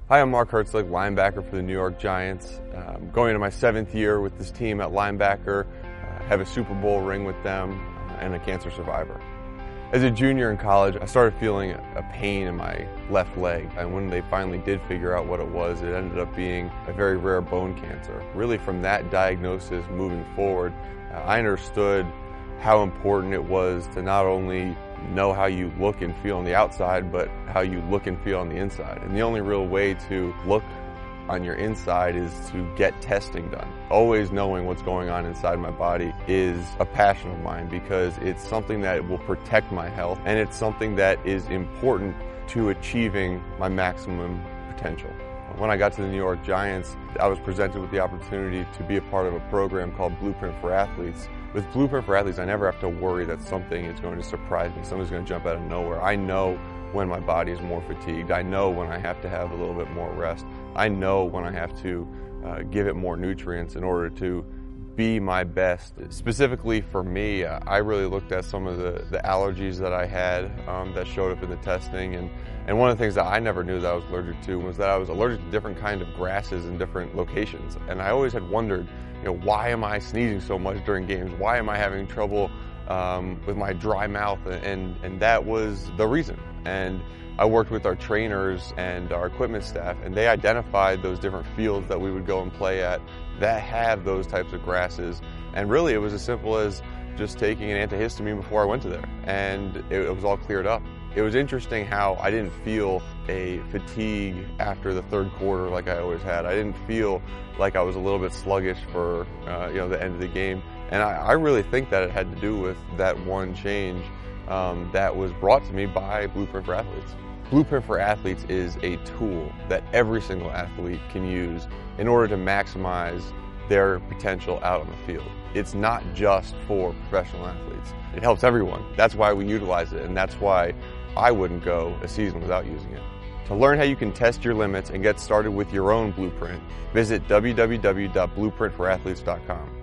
Hi, I'm Mark Herzlich, linebacker for the New York Giants. Going into my 7th year with this team at linebacker, have a Super Bowl ring with them, and a cancer survivor. As a junior in college, I started feeling a pain in my left leg, and when they finally did figure out what it was, it ended up being a very rare bone cancer. Really, from that diagnosis moving forward, I understood how important it was to not only know how you look and feel on the outside, but how you look and feel on the inside. And the only real way to look on your inside is to get testing done. Always knowing what's going on inside my body is a passion of mine because it's something that will protect my health, and it's something that is important to achieving my maximum potential. When I got to the New York Giants, I was presented with the opportunity to be a part of a program called Blueprint for Athletes. With Blueprint for Athletes, I never have to worry that something is going to surprise me, something's going to jump out of nowhere. I know when my body is more fatigued. I know when I have to have a little bit more rest. I know when I have to give it more nutrients in order to be my best. Specifically for me, I really looked at some of the allergies that I had that showed up in the testing, and one of the things that I never knew that I was allergic to was that I was allergic to different kind of grasses in different locations. And I always had wondered, why am I sneezing so much during games? Why am I having trouble with my dry mouth? And that was the reason. And I worked with our trainers and our equipment staff, and they identified those different fields that we would go and play at that have those types of grasses. And really, it was as simple as just taking an antihistamine before I went to there, and it was all cleared up. It was interesting how I didn't feel a fatigue after the third quarter like I always had. I didn't feel like I was a little bit sluggish for the end of the game. And I really think that it had to do with that one change that was brought to me by Blueprint for Athletes. Blueprint for Athletes is a tool that every single athlete can use in order to maximize their potential out on the field. It's not just for professional athletes. It helps everyone. That's why we utilize it, and that's why I wouldn't go a season without using it. To learn how you can test your limits and get started with your own blueprint, visit www.blueprintforathletes.com.